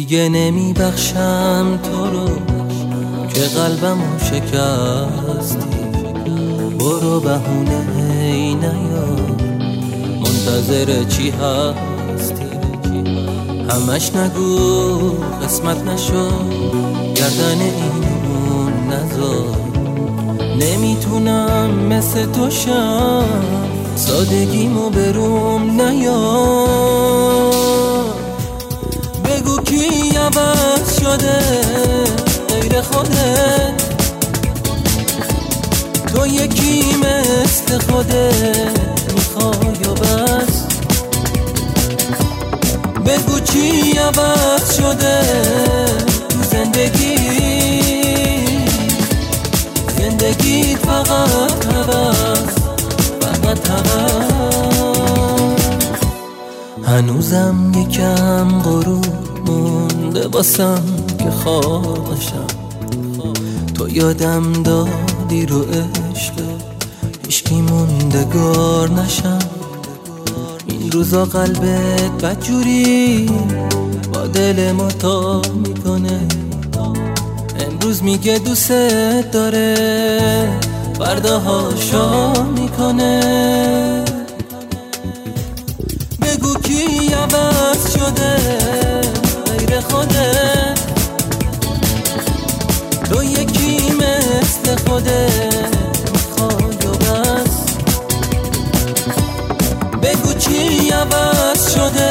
دیگه نمی بخشم تو رو که قلبمو شکستی. برو بهونه ای نیار، منتظر چی هستی؟ همش نگو قسمت نشو، گردن اینمون نذار. نمیتونم مثل تو شم، سادگیمو بروم نیار. بگو کی عوض شده غیر خودت، تو یکی مثل خودت میخوای و بس. بگو چی عوض شده تو زندگی فقط هوس، فقط هوس. هنوزم یکم غروب مونده واسم که خوابشم، تو یادم دادی رو عشق هیچکی موندگار نشم. این روزا قلبت بدجوری با دل ما تا میکنه، امروز میگه دوست داره فرداها شام میکنه. بگو کی عوض شده غیر خودت، تو یکی مثل خودت میخوای و بس. بگو چی عوض شده